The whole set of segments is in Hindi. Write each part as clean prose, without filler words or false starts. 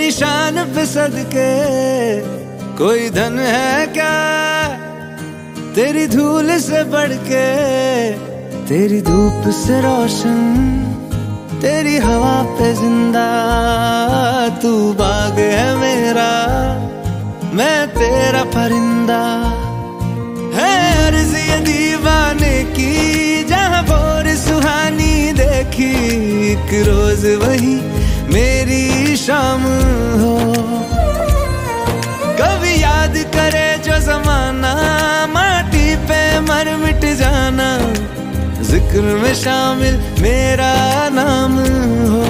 तेरी शान पे सदके कोई धन है क्या, तेरी धूल से बढ़ के, तेरी धूप से रोशन, तेरी हवा पे जिंदा। तू बाग है मेरा, मैं तेरा परिंदा। है अर्ज़ ये दीवाने की, जहाँ भोर सुहानी देखी, एक रोज वही मेरी शाम हो। कभी याद करे जो जमाना, माटी पे मर मिट जाना, जिक्र में शामिल मेरा नाम हो।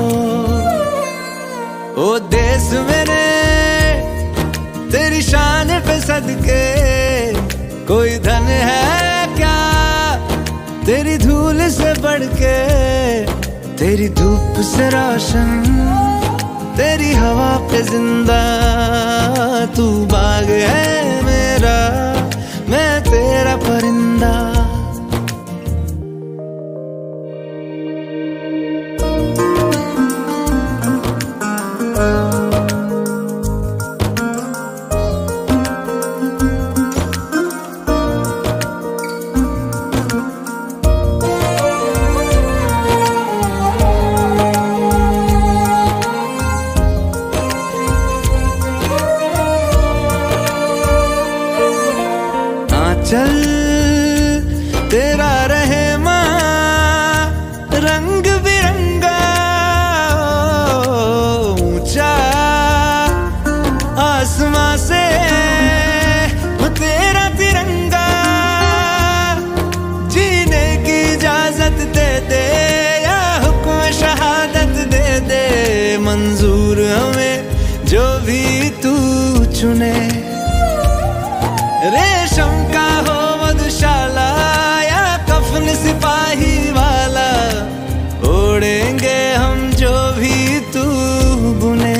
ओ देश मेरे तेरी शान पे सदके कोई धन है क्या, तेरी धूल से बढ़ के, तेरी धूप से रोशन, तेरी हवा पे जिंदा। तू बाग है मेरा, मैं तेरा परिंदा। चल तेरा रहे माँ रंग बिरंगा, ऊंचा आसमां से तेरा तिरंगा। जीने की इजाजत दे दे या हुक्म शहादत दे दे, मंजूर हमें जो भी तू चुने। रेशम का हो मधुशाला या कफन सिपाही वाला, ओढ़ेंगे हम जो भी तू बुने।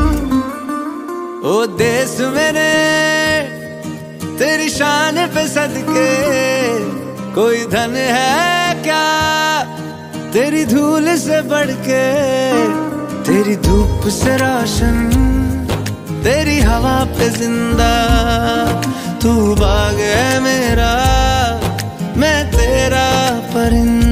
ओ देश मेरे तेरी शान पे सदके कोई धन है क्या, तेरी धूल से बढ़ के, तेरी धूप से रोशन, तेरी हवा पे जिंदा। तू बाग है मेरा, मैं तेरा परिंदा।